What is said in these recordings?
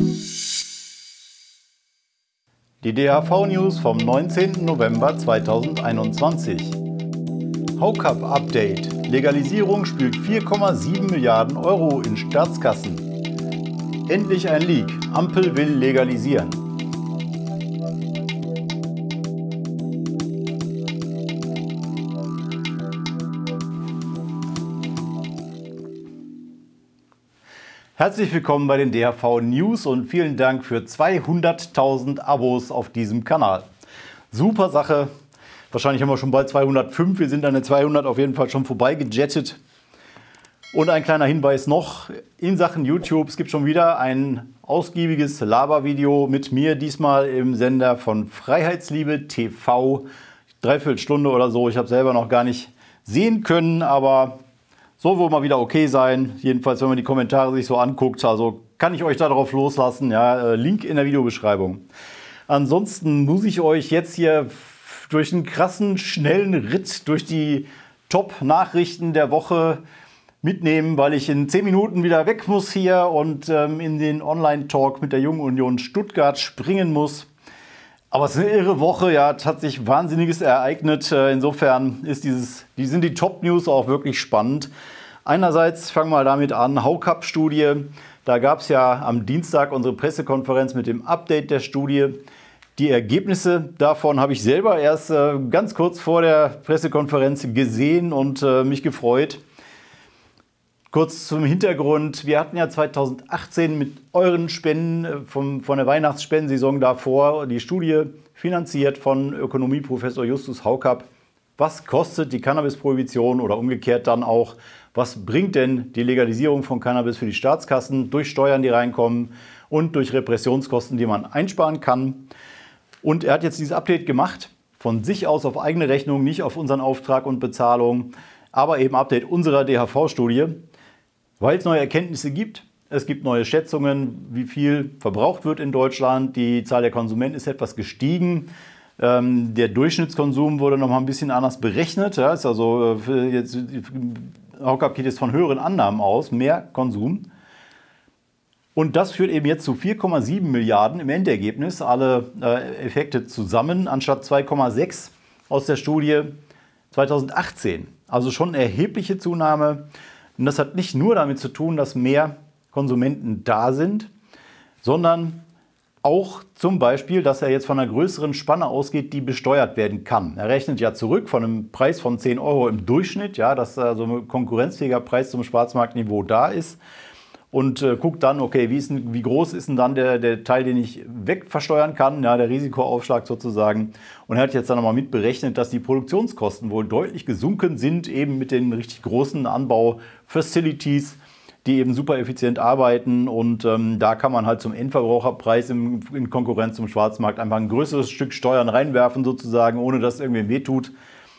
Die DHV-News vom 19. November 2021. Haukapp Update. Legalisierung spült 4,7 Milliarden Euro in Staatskassen. Endlich ein Leak. Ampel will legalisieren. Herzlich willkommen bei den DHV News und vielen Dank für 200.000 Abos auf diesem Kanal. Super Sache. Wahrscheinlich haben wir schon bald 205. Wir sind an der 200 auf jeden Fall schon vorbeigejettet. Und ein kleiner Hinweis noch in Sachen YouTube. Es gibt schon wieder ein ausgiebiges Labervideo mit mir, diesmal im Sender von Freiheitsliebe TV. Dreiviertelstunde oder so. Ich habe selber noch gar nicht sehen können, aber soll wohl mal wieder okay sein. Jedenfalls, wenn man die Kommentare sich so anguckt. Also kann ich euch darauf loslassen. Ja, Link in der Videobeschreibung. Ansonsten muss ich euch jetzt hier durch einen krassen, schnellen Ritt durch die Top-Nachrichten der Woche mitnehmen, weil ich in 10 Minuten wieder weg muss hier und in den Online-Talk mit der Jungen Union Stuttgart springen muss. Aber es ist eine irre Woche, ja, es hat sich Wahnsinniges ereignet. Insofern sind die Top-News auch wirklich spannend. Einerseits fangen wir damit an, Haukapp-Studie. Da gab es ja am Dienstag unsere Pressekonferenz mit dem Update der Studie. Die Ergebnisse davon habe ich selber erst ganz kurz vor der Pressekonferenz gesehen und mich gefreut. Kurz zum Hintergrund, wir hatten ja 2018 mit euren Spenden von der Weihnachtsspendensaison davor die Studie finanziert von Ökonomieprofessor Justus Haukapp. Was kostet die Cannabis-Prohibition oder umgekehrt dann auch, was bringt denn die Legalisierung von Cannabis für die Staatskassen durch Steuern, die reinkommen und durch Repressionskosten, die man einsparen kann? Und er hat jetzt dieses Update gemacht, von sich aus auf eigene Rechnung, nicht auf unseren Auftrag und Bezahlung, aber eben Update unserer DHV-Studie. Weil es neue Erkenntnisse gibt. Es gibt neue Schätzungen, wie viel verbraucht wird in Deutschland. Die Zahl der Konsumenten ist etwas gestiegen. Der Durchschnittskonsum wurde noch mal ein bisschen anders berechnet. Ja, ist also Haukapp geht jetzt von höheren Annahmen aus, mehr Konsum. Und das führt eben jetzt zu 4,7 Milliarden im Endergebnis, alle Effekte zusammen, anstatt 2,6 aus der Studie 2018. Also schon eine erhebliche Zunahme. Und das hat nicht nur damit zu tun, dass mehr Konsumenten da sind, sondern auch zum Beispiel, dass er jetzt von einer größeren Spanne ausgeht, die besteuert werden kann. Er rechnet ja zurück von einem Preis von 10 Euro im Durchschnitt, ja, dass so ein konkurrenzfähiger Preis zum Schwarzmarktniveau da ist. Und guckt dann, okay, wie groß ist denn dann der Teil, den ich wegversteuern kann, ja, der Risikoaufschlag sozusagen. Und er hat jetzt dann nochmal mitberechnet, dass die Produktionskosten wohl deutlich gesunken sind, eben mit den richtig großen Anbau-Facilities, die eben super effizient arbeiten. Und da kann man halt zum Endverbraucherpreis in Konkurrenz zum Schwarzmarkt einfach ein größeres Stück Steuern reinwerfen sozusagen, ohne dass es irgendwie wehtut.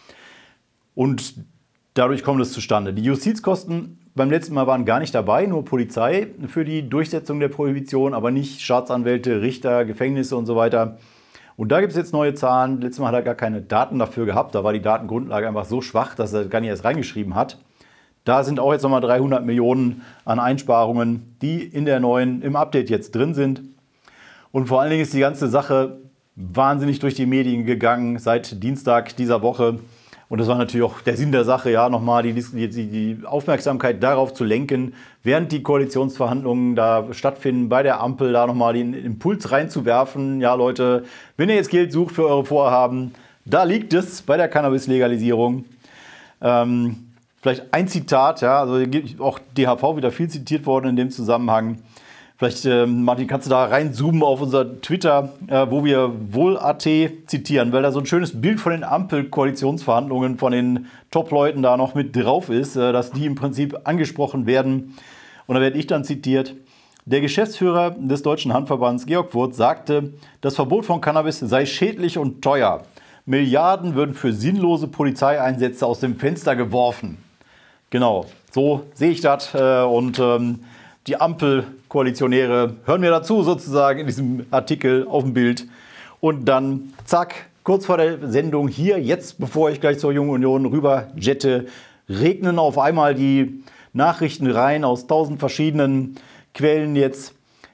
Und dadurch kommt es zustande. Die Justizkosten beim letzten Mal waren gar nicht dabei, nur Polizei für die Durchsetzung der Prohibition, aber nicht Staatsanwälte, Richter, Gefängnisse und so weiter. Und da gibt es jetzt neue Zahlen. Letztes Mal hat er gar keine Daten dafür gehabt. Da war die Datengrundlage einfach so schwach, dass er gar nicht erst reingeschrieben hat. Da sind auch jetzt nochmal 300 Millionen an Einsparungen, die im Update jetzt drin sind. Und vor allen Dingen ist die ganze Sache wahnsinnig durch die Medien gegangen seit Dienstag dieser Woche. Und das war natürlich auch der Sinn der Sache, ja, nochmal die Aufmerksamkeit darauf zu lenken, während die Koalitionsverhandlungen da stattfinden, bei der Ampel da nochmal den Impuls reinzuwerfen. Ja, Leute, wenn ihr jetzt Geld sucht für eure Vorhaben, da liegt es bei der Cannabis-Legalisierung. Vielleicht ein Zitat, ja, also auch DHV wieder viel zitiert worden in dem Zusammenhang. Vielleicht, Martin, kannst du da reinzoomen auf unser Twitter, wo wir wohl.at zitieren, weil da so ein schönes Bild von den Ampel-Koalitionsverhandlungen von den Top-Leuten da noch mit drauf ist, dass die im Prinzip angesprochen werden. Und da werde ich dann zitiert. Der Geschäftsführer des Deutschen Handverbands, Georg Wurth, sagte, das Verbot von Cannabis sei schädlich und teuer. Milliarden würden für sinnlose Polizeieinsätze aus dem Fenster geworfen. Genau, so sehe ich das und die Ampelkoalitionäre hören mir dazu sozusagen in diesem Artikel auf dem Bild. Und dann, zack, kurz vor der Sendung hier, jetzt, bevor ich gleich zur Jungen Union rüber jette, regnen auf einmal die Nachrichten rein aus 1000 verschiedenen Quellen jetzt.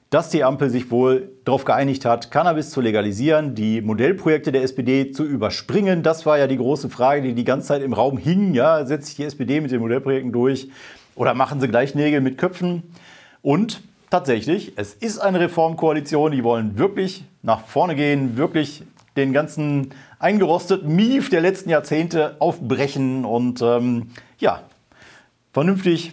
dass die Ampel sich wohl darauf geeinigt hat, Cannabis zu legalisieren, die Modellprojekte der SPD zu überspringen. Das war ja die große Frage, die die ganze Zeit im Raum hing. Ja, setzt sich die SPD mit den Modellprojekten durch oder machen sie gleich Nägel mit Köpfen? Und tatsächlich, es ist eine Reformkoalition, die wollen wirklich nach vorne gehen, wirklich den ganzen eingerosteten Mief der letzten Jahrzehnte aufbrechen und vernünftig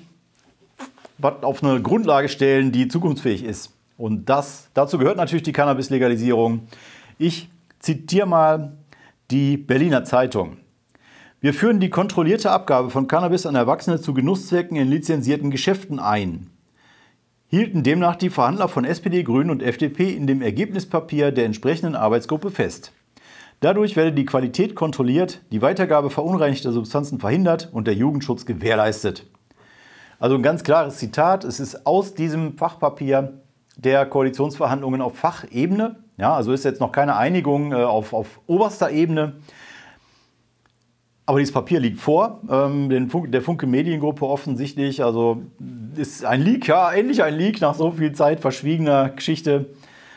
was auf eine Grundlage stellen, die zukunftsfähig ist. Und dazu gehört natürlich die Cannabis-Legalisierung. Ich zitiere mal die Berliner Zeitung. Wir führen die kontrollierte Abgabe von Cannabis an Erwachsene zu Genusszwecken in lizenzierten Geschäften ein. Hielten demnach die Verhandler von SPD, Grünen und FDP in dem Ergebnispapier der entsprechenden Arbeitsgruppe fest. Dadurch werde die Qualität kontrolliert, die Weitergabe verunreinigter Substanzen verhindert und der Jugendschutz gewährleistet. Also ein ganz klares Zitat. Es ist aus diesem Fachpapier der Koalitionsverhandlungen auf Fachebene. Ja, also ist jetzt noch keine Einigung auf oberster Ebene. Aber dieses Papier liegt vor, der Funke Mediengruppe offensichtlich. Also ist ein Leak, ja, endlich ein Leak nach so viel Zeit verschwiegener Geschichte.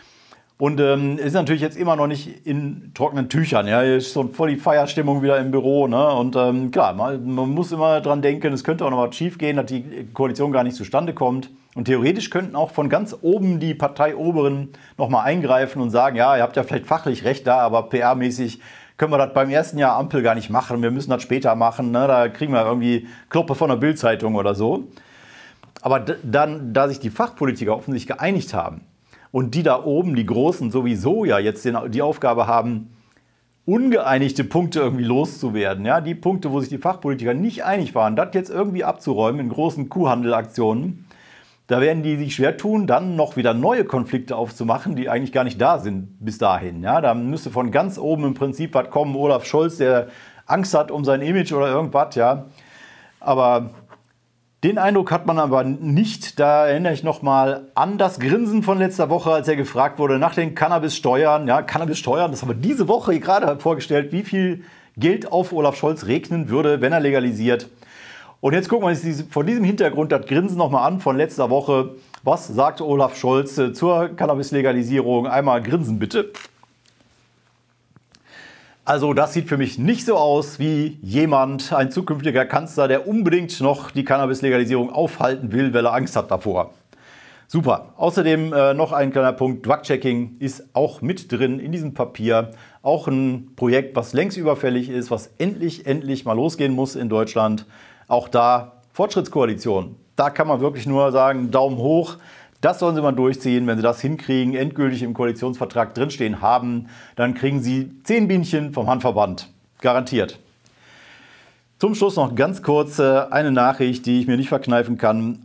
Und ist natürlich jetzt immer noch nicht in trockenen Tüchern. Ja, hier ist so voll die Feierstimmung wieder im Büro. Ne? Und klar, man muss immer dran denken, es könnte auch noch was schief gehen, dass die Koalition gar nicht zustande kommt. Und theoretisch könnten auch von ganz oben die Parteioberen nochmal eingreifen und sagen, ja, ihr habt ja vielleicht fachlich recht da, aber PR-mäßig können wir das beim ersten Jahr Ampel gar nicht machen. Wir müssen das später machen. Ne? Da kriegen wir irgendwie Kloppe von der Bild-Zeitung oder so. Aber dann, da sich die Fachpolitiker offensichtlich geeinigt haben und die da oben, die Großen sowieso ja jetzt die Aufgabe haben, ungeeinigte Punkte irgendwie loszuwerden. Ja? Die Punkte, wo sich die Fachpolitiker nicht einig waren, das jetzt irgendwie abzuräumen in großen Kuhhandelaktionen. Da werden die sich schwer tun, dann noch wieder neue Konflikte aufzumachen, die eigentlich gar nicht da sind bis dahin. Ja, da müsste von ganz oben im Prinzip was kommen. Olaf Scholz, der Angst hat um sein Image oder irgendwas. Ja. Aber den Eindruck hat man aber nicht. Da erinnere ich nochmal an das Grinsen von letzter Woche, als er gefragt wurde nach den Cannabis-Steuern. Ja, Cannabis-Steuern, das haben wir diese Woche gerade vorgestellt, wie viel Geld auf Olaf Scholz regnen würde, wenn er legalisiert. Und jetzt gucken wir uns vor diesem Hintergrund das Grinsen nochmal an von letzter Woche. Was sagte Olaf Scholz zur Cannabis-Legalisierung? Einmal grinsen bitte. Also das sieht für mich nicht so aus wie jemand, ein zukünftiger Kanzler, der unbedingt noch die Cannabis-Legalisierung aufhalten will, weil er Angst hat davor. Super. Außerdem noch ein kleiner Punkt. Drug-Checking ist auch mit drin in diesem Papier. Auch ein Projekt, was längst überfällig ist, was endlich mal losgehen muss in Deutschland. Auch da Fortschrittskoalition. Da kann man wirklich nur sagen, Daumen hoch. Das sollen sie mal durchziehen. Wenn sie das hinkriegen, endgültig im Koalitionsvertrag drinstehen haben, dann kriegen sie 10 Bienchen vom Handverband. Garantiert. Zum Schluss noch ganz kurz eine Nachricht, die ich mir nicht verkneifen kann.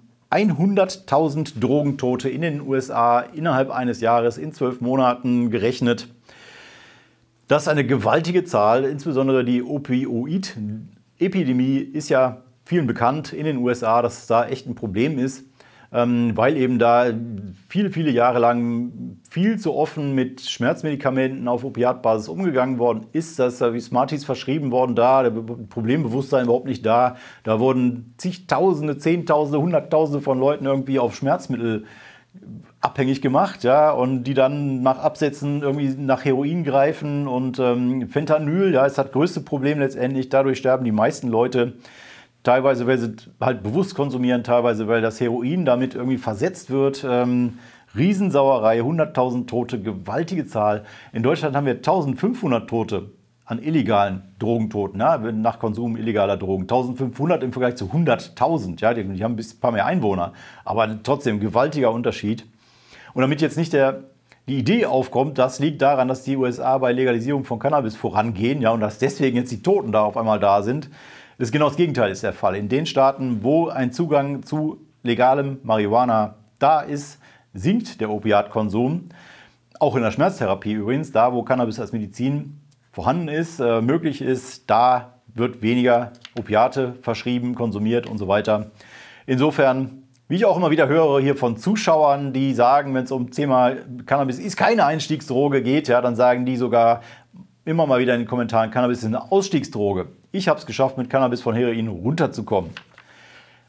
100.000 Drogentote in den USA innerhalb eines Jahres, in 12 Monaten gerechnet. Das ist eine gewaltige Zahl. Insbesondere die Opioid-Epidemie ist ja vielen bekannt in den USA, dass es da echt ein Problem ist, weil eben da viele Jahre lang viel zu offen mit Schmerzmedikamenten auf Opiatbasis umgegangen worden ist. Da ist wie Smarties verschrieben worden da, der Problembewusstsein überhaupt nicht da. Da wurden zigtausende, Zehntausende, Hunderttausende von Leuten irgendwie auf Schmerzmittel abhängig gemacht, ja, und die dann nach Absätzen irgendwie nach Heroin greifen und Fentanyl, ja, ist das größte Problem letztendlich. Dadurch sterben die meisten Leute. Teilweise, weil sie halt bewusst konsumieren, teilweise, weil das Heroin damit irgendwie versetzt wird. Riesensauerei, 100.000 Tote, gewaltige Zahl. In Deutschland haben wir 1.500 Tote an illegalen Drogentoten, ja, nach Konsum illegaler Drogen. 1.500 im Vergleich zu 100.000. Ja, die haben ein paar mehr Einwohner, aber trotzdem gewaltiger Unterschied. Und damit jetzt nicht die Idee aufkommt, das liegt daran, dass die USA bei Legalisierung von Cannabis vorangehen, ja, und dass deswegen jetzt die Toten da auf einmal da sind. Das genau das Gegenteil ist der Fall. In den Staaten, wo ein Zugang zu legalem Marihuana da ist, sinkt der Opiatkonsum. Auch in der Schmerztherapie übrigens, da wo Cannabis als Medizin vorhanden ist, möglich ist, da wird weniger Opiate verschrieben, konsumiert und so weiter. Insofern, wie ich auch immer wieder höre hier von Zuschauern, die sagen, wenn es um Thema Cannabis ist keine Einstiegsdroge geht, ja, dann sagen die sogar immer mal wieder in den Kommentaren, Cannabis ist eine Ausstiegsdroge. Ich habe es geschafft, mit Cannabis von Heroin runterzukommen.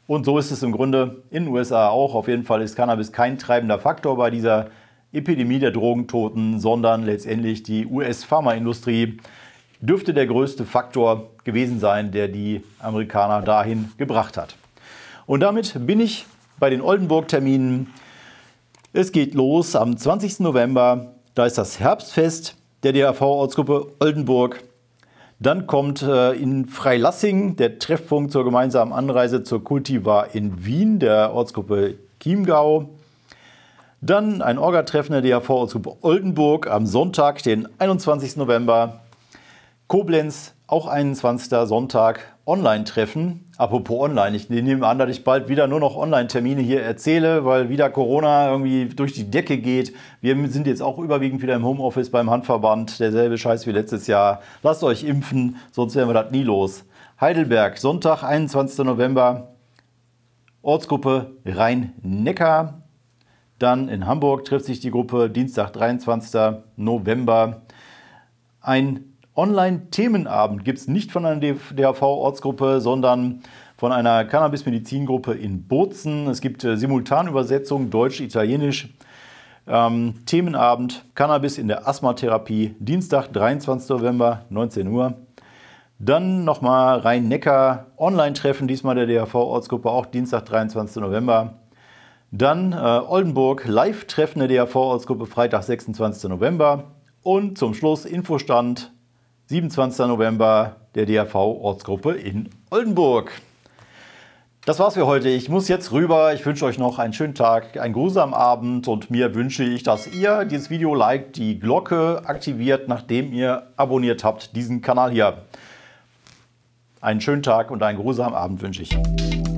Und so ist es im Grunde in den USA auch. Auf jeden Fall ist Cannabis kein treibender Faktor bei dieser Epidemie der Drogentoten, sondern letztendlich die US-Pharmaindustrie dürfte der größte Faktor gewesen sein, der die Amerikaner dahin gebracht hat. Und damit bin ich bei den Oldenburg-Terminen. Es geht los am 20. November. Da ist das Herbstfest der DAV-Ortsgruppe Oldenburg. Dann kommt in Freilassing der Treffpunkt zur gemeinsamen Anreise zur Cultivar in Wien, der Ortsgruppe Chiemgau. Dann ein Orga-Treffen der DAV-Ortsgruppe Oldenburg am Sonntag, den 21. November. Koblenz, auch 21. Sonntag, Online-Treffen. Apropos Online, ich nehme an, dass ich bald wieder nur noch Online-Termine hier erzähle, weil wieder Corona irgendwie durch die Decke geht. Wir sind jetzt auch überwiegend wieder im Homeoffice beim Handverband. Derselbe Scheiß wie letztes Jahr. Lasst euch impfen, sonst werden wir das nie los. Heidelberg, Sonntag, 21. November, Ortsgruppe Rhein-Neckar. Dann in Hamburg trifft sich die Gruppe Dienstag, 23. November. Ein Online-Themenabend gibt es nicht von einer DAV-Ortsgruppe, sondern von einer Cannabis-Medizin-Gruppe in Bozen. Es gibt Simultanübersetzung Deutsch-Italienisch. Themenabend Cannabis in der Asthmatherapie, Dienstag, 23. November, 19 Uhr. Dann nochmal Rhein-Neckar Online-Treffen, diesmal der DAV-Ortsgruppe, auch Dienstag, 23. November. Dann Oldenburg Live-Treffen der DAV-Ortsgruppe, Freitag, 26. November. Und zum Schluss Infostand 27. November der DAV-Ortsgruppe in Oldenburg. Das war's für heute. Ich muss jetzt rüber. Ich wünsche euch noch einen schönen Tag, einen grusamen Abend und mir wünsche ich, dass ihr dieses Video liked, die Glocke aktiviert, nachdem ihr abonniert habt, diesen Kanal hier. Einen schönen Tag und einen grusamen Abend wünsche ich.